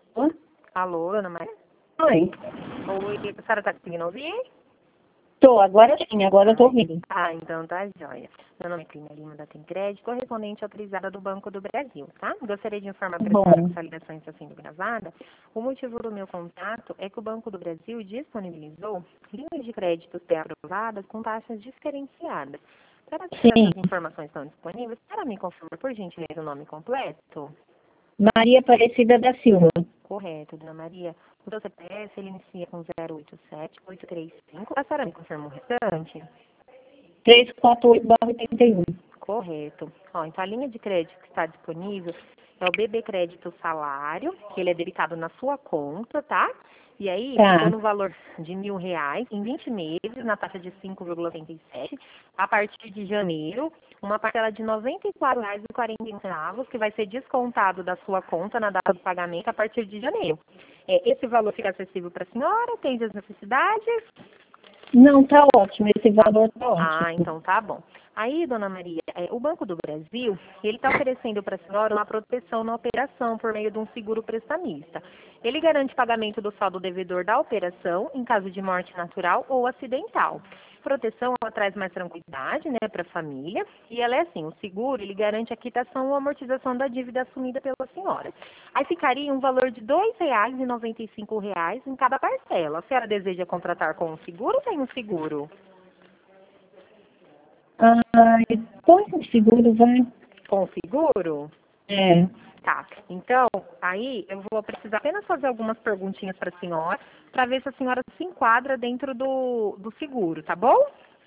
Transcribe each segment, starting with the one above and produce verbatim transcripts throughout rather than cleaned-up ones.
Alô, Ana Maria? Oi. Oi, a senhora está conseguindo ouvir? Tô, agora sim, agora eu tô ouvindo. Ah, então tá joia. Meu nome é Clínia Lima da Tem Crédito, correspondente autorizada do Banco do Brasil, tá? Gostaria de informar para a senhora que essa ligação está sendo gravada. O motivo do meu contato é que o Banco do Brasil disponibilizou linhas de crédito pré-aprovadas com taxas diferenciadas. Para que essas informações estão disponíveis, para me confirmar, por gentileza, o nome completo? Maria Aparecida da Silva. Correto, dona Maria. O seu C P F, ele inicia com zero oito sete, oito três cinco. A senhora me confirma o restante? trezentos e quarenta e oito barra oitenta e um. Correto. Ó, então, a linha de crédito que está disponível é o B B Crédito Salário, que ele é debitado na sua conta, tá? E aí, Tá. fica no valor de mil reais em vinte meses, na taxa de cinco vírgula noventa e sete. A partir de janeiro, uma parcela de noventa e quatro reais e quarenta e um centavos, que vai ser descontado da sua conta na data do pagamento a partir de janeiro. É, esse valor fica acessível para a senhora? Atende as necessidades? Não, tá ótimo, esse valor tá ótimo. Ah, então tá bom. Aí, dona Maria, é, o Banco do Brasil, ele está oferecendo para a senhora uma proteção na operação por meio de um seguro prestamista. Ele garante pagamento do saldo devedor da operação em caso de morte natural ou acidental. Proteção, ela traz mais tranquilidade, né, para a família. E ela é assim, o seguro, ele garante a quitação ou amortização da dívida assumida pela senhora. Aí ficaria um valor de dois reais e noventa e cinco centavos em cada parcela. A senhora deseja contratar com um seguro ou tem um seguro? Ah, põe o seguro, vai. Com seguro? É. Tá. Então, aí eu vou precisar apenas fazer algumas perguntinhas para a senhora, para ver se a senhora se enquadra dentro do, do seguro, tá bom?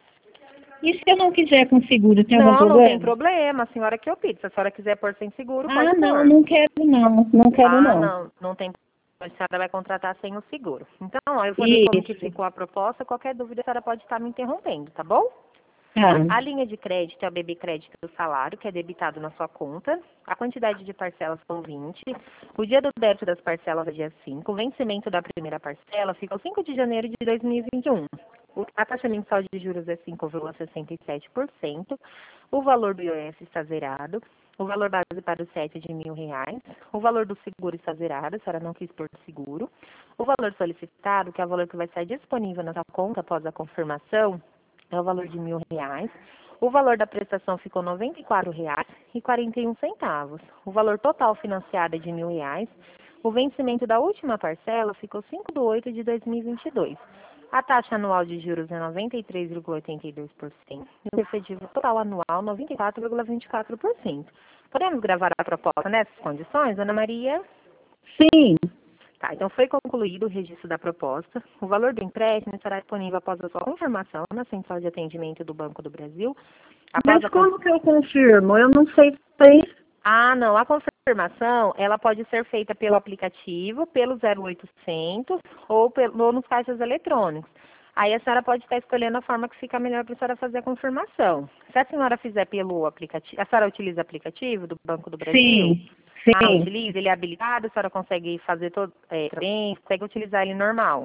E se eu não quiser com seguro, tem algum Não, problema? não tem problema, a senhora que opte. Se a senhora quiser pôr sem seguro, pode Ah, não, pôr. não quero não, não quero Ah, não. não, não tem problema. A senhora vai contratar sem o seguro. Então, ó, eu vou ler como que Isso. ficou a proposta. Qualquer dúvida, a senhora pode estar me interrompendo, tá bom? Tá. A linha de crédito é o B B Crédito do salário, que é debitado na sua conta. A quantidade de parcelas são vinte. O dia do débito das parcelas é dia cinco. O vencimento da primeira parcela fica o cinco de janeiro de dois mil e vinte e um. O- A taxa mensal de juros é cinco vírgula sessenta e sete por cento. O valor do I O S está zerado. O valor base para o S E T é de mil reais. O valor do seguro está zerado, a senhora não quis pôr seguro. O valor solicitado, que é o valor que vai estar disponível na sua conta após a confirmação, é o valor de mil reais. O valor da prestação ficou noventa e quatro reais e quarenta e um centavos. O valor total financiado é de mil reais. O vencimento da última parcela ficou cinco de oito de dois mil e vinte e dois. A taxa anual de juros é noventa e três vírgula oitenta e dois por cento. E o efetivo total anual noventa e quatro vírgula vinte e quatro por cento. Podemos gravar a proposta nessas condições, Ana Maria? Sim. Tá, então foi concluído o registro da proposta. O valor do empréstimo estará disponível após a sua confirmação na Central de Atendimento do Banco do Brasil. Após Mas a como que eu confirmo? Eu não sei fazer. Ah, não, a confirmação, ela pode ser feita pelo aplicativo, pelo zero oitocentos ou, pelo, ou nos caixas eletrônicos. Aí a senhora pode estar escolhendo a forma que fica melhor para a senhora fazer a confirmação. Se a senhora fizer pelo aplicativo, a senhora utiliza o aplicativo do Banco do Brasil? Sim, Ah, sim. utiliza, ele é habilitado, a senhora consegue fazer todo, é, bem, consegue utilizar ele normal.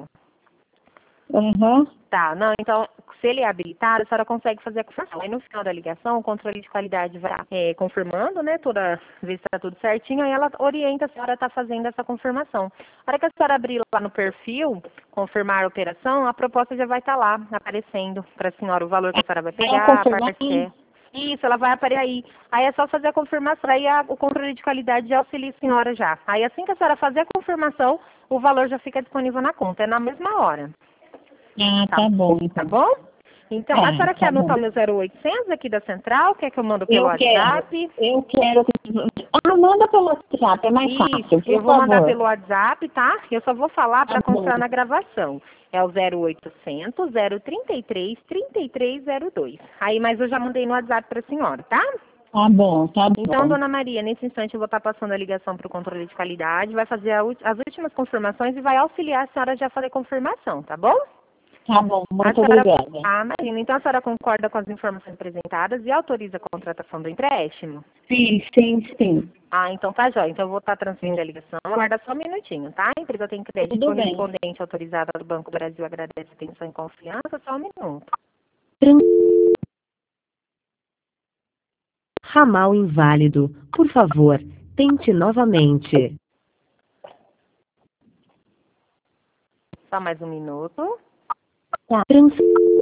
Uhum. Tá, não, então, se ele é habilitado, a senhora consegue fazer a confirmação. Aí no final da ligação, o controle de qualidade vai é, confirmando, né, toda vez que está tudo certinho, aí ela orienta a senhora a estar fazendo essa confirmação. A hora que a senhora abrir lá no perfil, confirmar a operação, a proposta já vai estar lá, aparecendo para a senhora o valor que a senhora vai Ela pegar, a confirmar? parcela. Isso, ela vai aparecer aí. Aí é só fazer a confirmação, aí a- o controle de qualidade já auxilia a senhora já. Aí assim que a senhora fazer a confirmação, o valor já fica disponível na conta, é na mesma hora. Ah, Tá, tá bom, tá então. bom? Então, a Tá, senhora quer tá bom. anotar o meu zero oitocentos aqui da central? Quer que eu mando pelo Eu quero, WhatsApp? eu quero. Ah, manda pelo WhatsApp, é mais fácil, Isso, eu por vou mandar favor. pelo WhatsApp, tá? Eu só vou falar Tá para bom, constar na gravação. É o zero oitocentos, zero trinta e três, trinta e três zero dois. Aí, mas eu já mandei no WhatsApp para a senhora, tá? tá bom, tá Então, bom. dona Maria, nesse instante eu vou estar passando a ligação para o controle de qualidade, vai fazer a ult- as últimas confirmações e vai auxiliar a senhora já a fazer confirmação, tá bom? Tá bom, A muito senhora, obrigada. ah, Marina, então a senhora concorda com as informações apresentadas e autoriza a contratação do empréstimo? Sim, sim, sim. Ah, então tá jóia. Então eu vou estar transferindo a ligação. Aguarda só um minutinho, tá? A empresa tem crédito Tudo bem. correspondente autorizada do Banco do Brasil. Agradece a atenção e confiança. Só um minuto. Ramal inválido. Por favor, tente novamente. Só mais um minuto. Tá. Trans...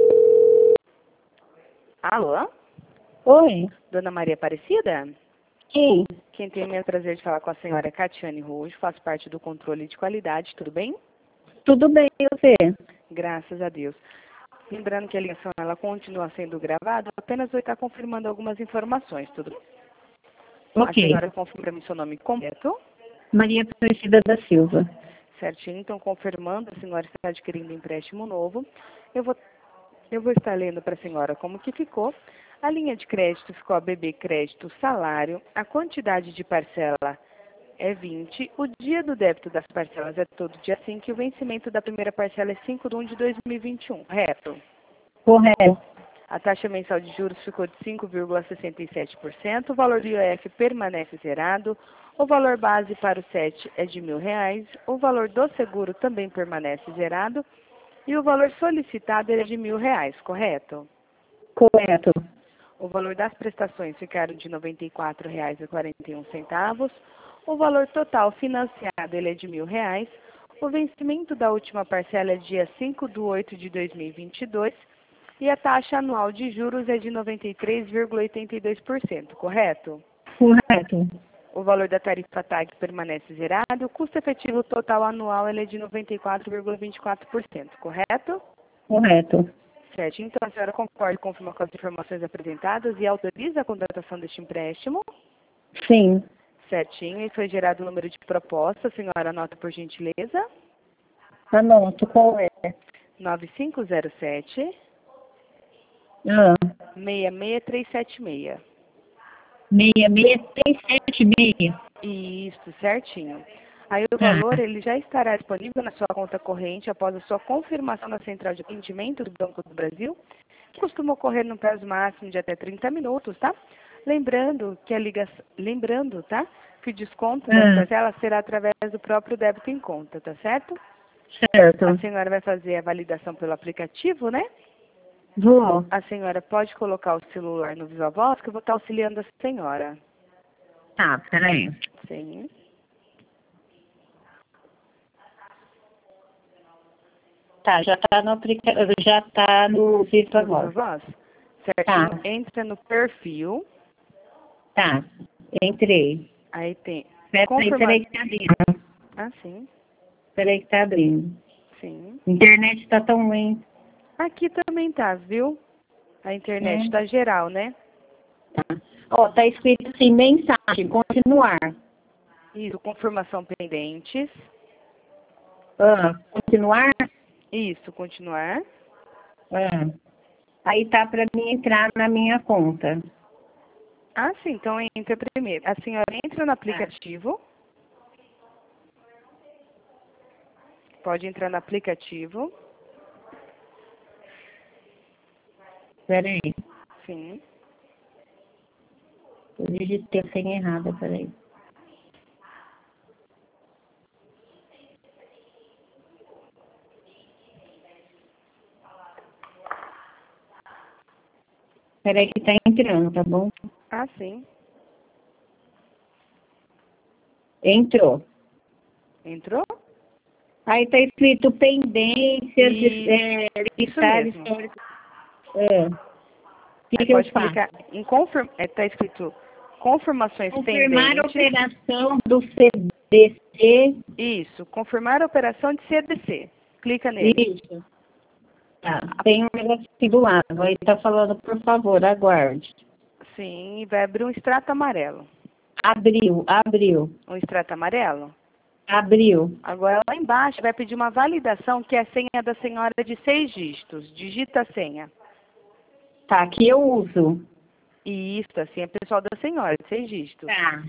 Alô? Oi. Dona Maria Aparecida? Quem? Quem tem o imenso prazer de falar com a senhora é Catiane Rojo, faço parte do controle de qualidade, tudo bem? Tudo bem, e você? Graças a Deus. Lembrando que a ligação ela continua sendo gravada, apenas vou estar confirmando algumas informações, tudo bem? Ok. A senhora confirma seu nome completo? Maria Aparecida da Silva. Certinho, então confirmando, a senhora está adquirindo empréstimo novo. Eu vou, eu vou estar lendo para a senhora como que ficou. A linha de crédito ficou a B B Crédito Salário, a quantidade de parcela é vinte, o dia do débito das parcelas é todo dia cinco e o vencimento da primeira parcela é cinco de um de dois mil e vinte e um, correto? Correto. A taxa mensal de juros ficou de cinco vírgula sessenta e sete por cento, o valor do I O F permanece zerado, o valor base para o S E T é de mil reais, o valor do seguro também permanece zerado e o valor solicitado é de mil reais, correto? Correto. O valor das prestações ficaram de noventa e quatro reais e quarenta e um centavos. O valor total financiado ele é de mil reais. O vencimento da última parcela é dia cinco de oito de dois mil e vinte e dois. E a taxa anual de juros é de noventa e três vírgula oitenta e dois por cento, correto? Correto. O valor da tarifa T A G permanece zerado. O custo efetivo total anual ele é de noventa e quatro vírgula vinte e quatro por cento, correto? Correto. Certo. Então, a senhora concorda e confirma com as informações apresentadas e autoriza a contratação deste empréstimo? Sim. Certinho. E foi gerado o número de proposta. A senhora anota, por gentileza. Anoto. Qual é? nove cinco zero sete, Ah. seis seis três sete seis. seis seis três sete seis. Isso, certinho. Aí o Tá. valor ele já estará disponível na sua conta corrente após a sua confirmação na central de atendimento do Banco do Brasil, que costuma ocorrer no prazo máximo de até trinta minutos, tá? Lembrando que a ligação, lembrando, tá? Que o desconto das Ah. parcelas será através do próprio débito em conta, tá certo? Certo. A senhora vai fazer a validação pelo aplicativo, né? Vou. A senhora pode colocar o celular no Viva Voz, que eu vou estar auxiliando a senhora. Tá, peraí. Sim. Tá, já tá no aplicativo, já tá no Viva No Viva Voz. Voz? Tá. Certinho. Entra no perfil. Tá. Entrei. Aí tem Peraí, confirma... peraí que tá abrindo. Ah, sim. Peraí que tá abrindo. Sim. Internet tá tão ruim. Aqui também tá, viu? A internet É. tá geral, né? Tá. Ó, tá escrito assim, mensagem, continuar. Isso, confirmação pendentes. Ah, continuar? Isso, continuar. Ah. Aí tá pra mim entrar na minha conta. Ah, sim, então entra primeiro. A senhora entra no aplicativo. Pode entrar no aplicativo. Peraí. Sim. Eu digitei a senha errada, peraí. Peraí que tá entrando, tá bom? Ah, sim. Entrou. Entrou? Aí tá escrito pendências, Isso, é, isso listar mesmo. histórico. É. O que, Aí que eu pode faço? clicar em confirm... é, tá escrito confirmações Confirmar a pendentes. operação do C D C. Isso, confirmar a operação de C D C. Clica nele. Isso. Tá. Tem um negócio aqui do lado. Aí tá falando, por favor, aguarde. Sim, e vai abrir um extrato amarelo. Abriu, abriu, Um extrato amarelo. abriu. Agora lá embaixo vai pedir uma validação que é a senha da senhora de seis dígitos. Digita a senha. Tá, aqui eu uso. E isso, assim, é pessoal da senhora, de seis dígitos. Tá.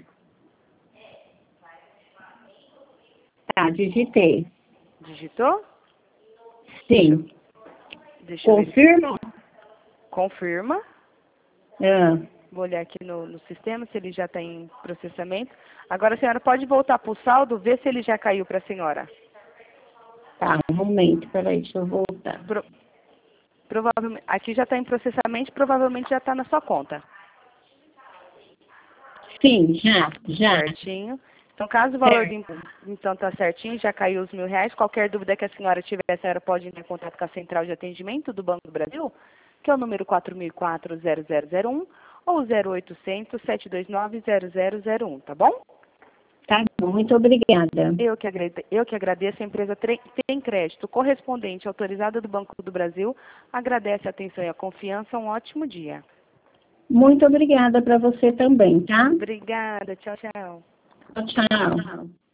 Tá, digitei. Digitou? Sim. Deixa eu ver. Confirma? Confirma. Ah, Vou olhar aqui no, no sistema se ele já está em processamento. Agora a senhora pode voltar para o saldo, ver se ele já caiu para a senhora. tá, um momento, peraí, deixa eu voltar. Pro, provavelmente, aqui já está em processamento, provavelmente já está na sua conta. Sim, já, já. Certinho. Então, caso o valor do imposto, então, tá certinho, já caiu os mil reais, qualquer dúvida que a senhora tiver, a senhora pode entrar em contato com a Central de Atendimento do Banco do Brasil, que é o número quatro mil e quatro, zero zero zero um, ou zero oitocentos, sete dois nove, zero zero zero um, tá bom? Tá bom, muito obrigada. Eu que, agrade... Eu que agradeço, a empresa Tem Crédito, correspondente autorizada do Banco do Brasil, agradece a atenção e a confiança, um ótimo dia. Muito obrigada para você também, tá? Obrigada, tchau, tchau. Tchau, tchau.